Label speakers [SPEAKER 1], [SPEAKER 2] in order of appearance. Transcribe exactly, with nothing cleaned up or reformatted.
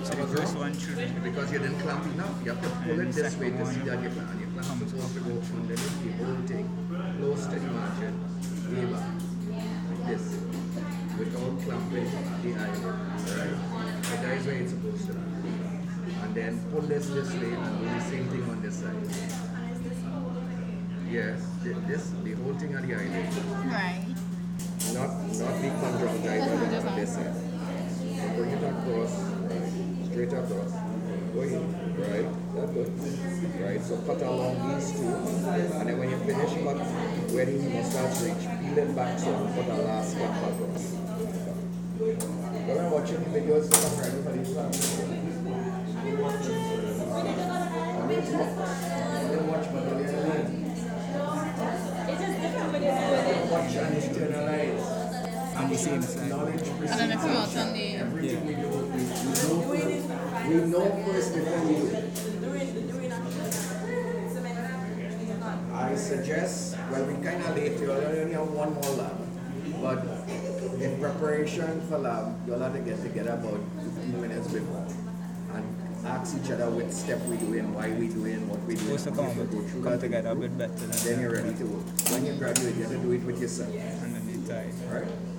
[SPEAKER 1] So the first one shouldn't.
[SPEAKER 2] Because you didn't clamp enough. You have to pull
[SPEAKER 1] And
[SPEAKER 2] it this way
[SPEAKER 1] second
[SPEAKER 2] to see
[SPEAKER 1] one
[SPEAKER 2] that your clamp, your clamp
[SPEAKER 1] comes
[SPEAKER 2] supposed to
[SPEAKER 1] up.
[SPEAKER 2] go underneath the whole thing, close to the margin, way back, like this, without clamping the eyelid. Right? So that is where it's supposed to be. And then pull this this way and do the same thing on this side. Yes, thi- this, the whole thing on the eyelid.
[SPEAKER 3] Right.
[SPEAKER 2] Not not the conjunctiva on this side. So bring it across, right, straight across. Go in, right? That's good. Right, so cut along these two. And then when you finish cut where the mustache reach, peel it back so you put a last cut across. When I'm watching the videos, I'm ready for these ones. I didn't watch, I didn't watch, but I didn't learn. Watch and internalize.
[SPEAKER 1] On the same side.
[SPEAKER 2] Knowledge
[SPEAKER 3] And then if you want on the
[SPEAKER 2] everything we do, we, we know, we know first before we do. I suggest, well, we kind of late, you only have one more lab, but in preparation for lab, you'll have to get together about fifteen minutes before and ask each other what step we doing, why we doing, what we doing.
[SPEAKER 1] Supposed to come,
[SPEAKER 2] Go through
[SPEAKER 1] come
[SPEAKER 2] that
[SPEAKER 1] together a bit better than
[SPEAKER 2] then you're ready to work. When you graduate, you have to do it with yourself.
[SPEAKER 1] underneath tie.
[SPEAKER 2] Right?